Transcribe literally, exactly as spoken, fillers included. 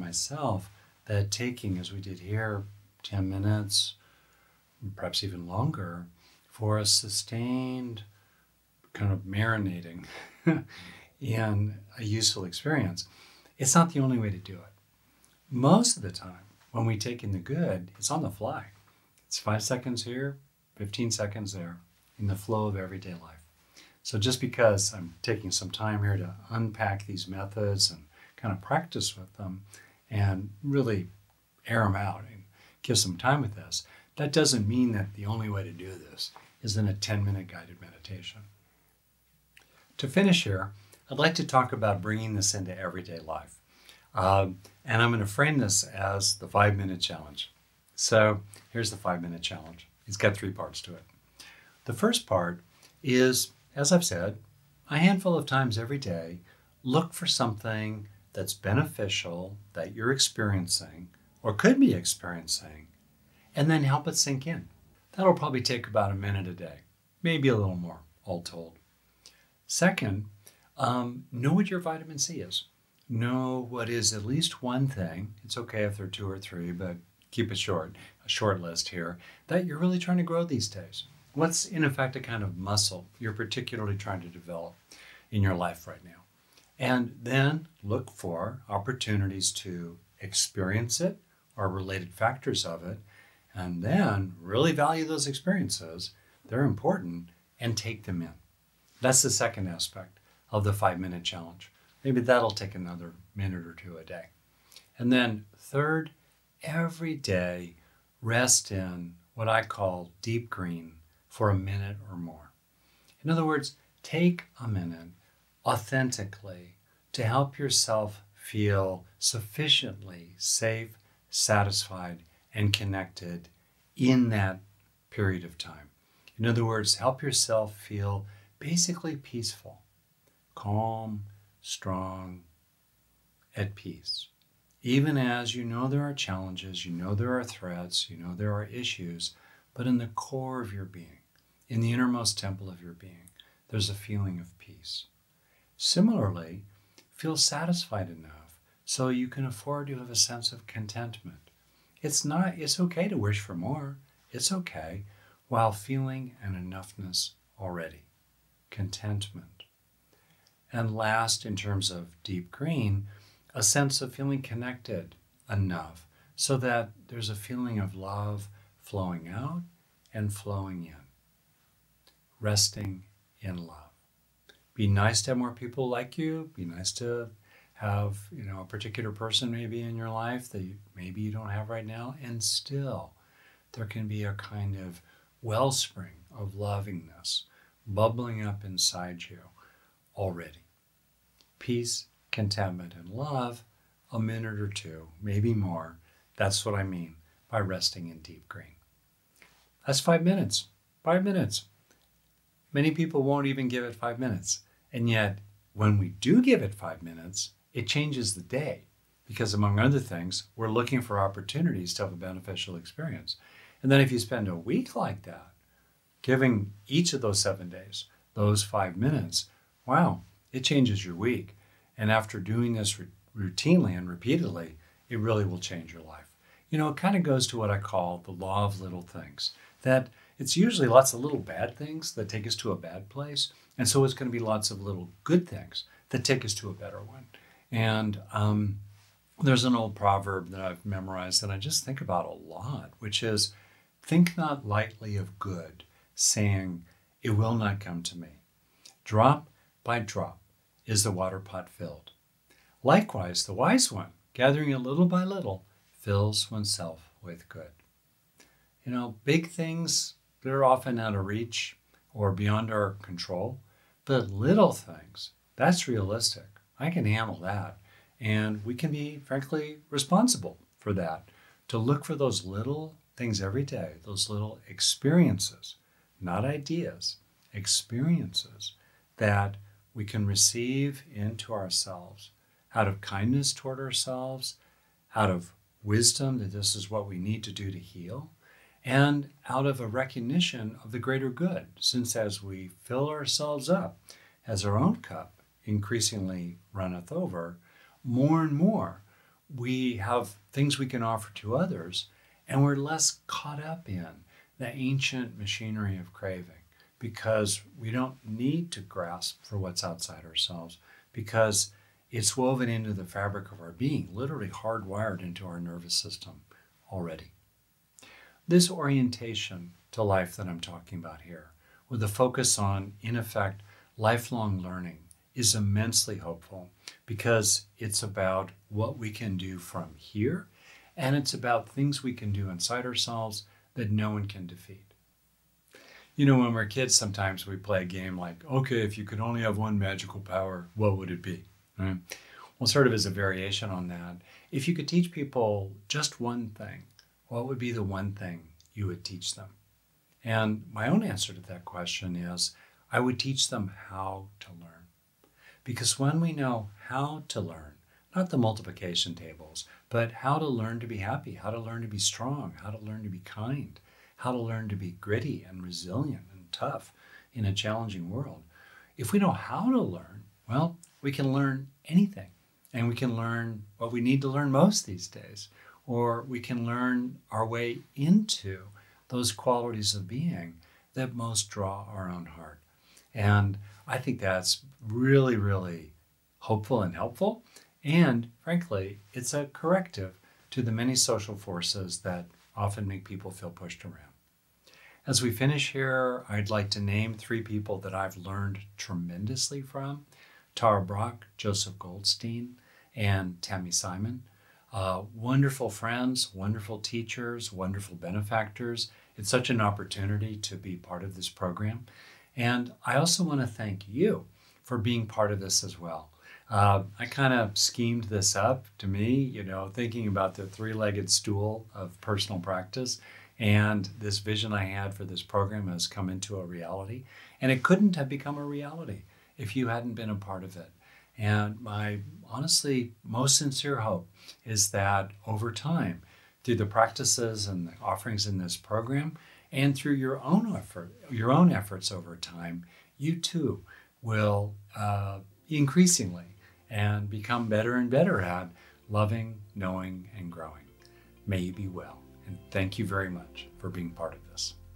myself that taking, as we did here, ten minutes, perhaps even longer, for a sustained kind of marinating in a useful experience, it's not the only way to do it. Most of the time, when we take in the good, it's on the fly. It's five seconds here, fifteen seconds there, in the flow of everyday life. So just because I'm taking some time here to unpack these methods and kind of practice with them and really air them out and give some time with this, that doesn't mean that the only way to do this is in a ten-minute guided meditation. To finish here, I'd like to talk about bringing this into everyday life. Um, and I'm going to frame this as the five-minute challenge. So here's the five-minute challenge. It's got three parts to it. The first part is, as I've said, a handful of times every day, look for something that's beneficial that you're experiencing or could be experiencing, and then help it sink in. That'll probably take about a minute a day, maybe a little more, all told. Second, um, know what your vitamin C is. Know what is at least one thing, it's okay if they're two or three, but keep it short, a short list here, that you're really trying to grow these days. What's in effect a kind of muscle you're particularly trying to develop in your life right now? And then look for opportunities to experience it or related factors of it, and then really value those experiences. They're important, and take them in. That's the second aspect of the five-minute challenge. Maybe that'll take another minute or two a day. And then third, every day, rest in what I call deep green for a minute or more. In other words, take a minute authentically to help yourself feel sufficiently safe, satisfied, and connected in that period of time. In other words, help yourself feel basically peaceful, calm, strong, at peace. Even as you know there are challenges, you know there are threats, you know there are issues, but in the core of your being, in the innermost temple of your being, there's a feeling of peace. Similarly, feel satisfied enough so you can afford to have a sense of contentment. It's not, it's okay to wish for more. It's okay while feeling an enoughness already. Contentment. And last, in terms of deep green, a sense of feeling connected enough so that there's a feeling of love flowing out and flowing in. Resting in love. Be nice to have more people like you. Be nice to have, you know, a particular person maybe in your life that you, maybe you don't have right now. And still, there can be a kind of wellspring of lovingness bubbling up inside you already. Peace, contentment, and love, a minute or two, maybe more. That's what I mean by resting in deep green. That's five minutes. Five minutes. Many people won't even give it five minutes. And yet, when we do give it five minutes, it changes the day. Because among other things, we're looking for opportunities to have a beneficial experience. And then if you spend a week like that, giving each of those seven days, those five minutes, wow, it changes your week. And after doing this r- routinely and repeatedly, it really will change your life. You know, it kind of goes to what I call the law of little things, that it's usually lots of little bad things that take us to a bad place. And so it's going to be lots of little good things that take us to a better one. And um, there's an old proverb that I've memorized that I just think about a lot, which is, think not lightly of good, saying, it will not come to me. Drop by drop is the water pot filled. Likewise, the wise one, gathering it little by little, fills oneself with good. You know, big things, they're often out of reach or beyond our control, but little things, that's realistic. I can handle that. And we can be, frankly, responsible for that, to look for those little things every day, those little experiences, not ideas, experiences that we can receive into ourselves out of kindness toward ourselves, out of wisdom that this is what we need to do to heal, and out of a recognition of the greater good, since as we fill ourselves up, as our own cup increasingly runneth over, more and more we have things we can offer to others, and we're less caught up in the ancient machinery of craving because we don't need to grasp for what's outside ourselves because it's woven into the fabric of our being, literally hardwired into our nervous system already. This orientation to life that I'm talking about here, with a focus on, in effect, lifelong learning, is immensely hopeful because it's about what we can do from here, and it's about things we can do inside ourselves that no one can defeat. You know, when we're kids, sometimes we play a game like, okay, if you could only have one magical power, what would it be? Right? Well, sort of as a variation on that, if you could teach people just one thing, what would be the one thing you would teach them? And my own answer to that question is, I would teach them how to learn. Because when we know how to learn, not the multiplication tables, but how to learn to be happy, how to learn to be strong, how to learn to be kind, how to learn to be gritty and resilient and tough in a challenging world. If we know how to learn, well, we can learn anything. And we can learn what we need to learn most these days. Or we can learn our way into those qualities of being that most draw our own heart. And I think that's really, really hopeful and helpful. And frankly, it's a corrective to the many social forces that often make people feel pushed around. As we finish here, I'd like to name three people that I've learned tremendously from: Tara Brach, Joseph Goldstein, and Tami Simon. Uh, wonderful friends, wonderful teachers, wonderful benefactors. It's such an opportunity to be part of this program. And I also want to thank you for being part of this as well. Uh, I kind of schemed this up to me, you know, thinking about the three-legged stool of personal practice, and this vision I had for this program has come into a reality. And it couldn't have become a reality if you hadn't been a part of it. And my honestly most sincere hope is that over time, through the practices and the offerings in this program, and through your own effort, your own efforts over time, you too will uh, increasingly and become better and better at loving, knowing, and growing. May you be well. And thank you very much for being part of this.